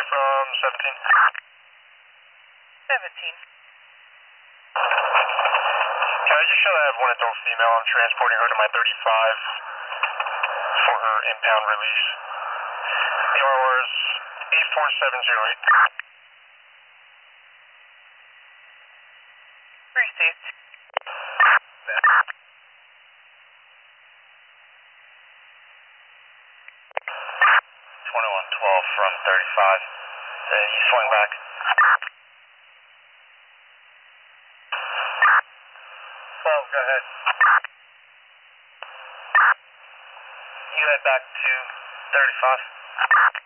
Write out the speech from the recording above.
from 17. 17. Can I just show that I have one adult female? I'm transporting her to my 35 for her impound release. The ROR is 84708. Received. 2112 from 35. You swing back. Well, go ahead. You head back to 35.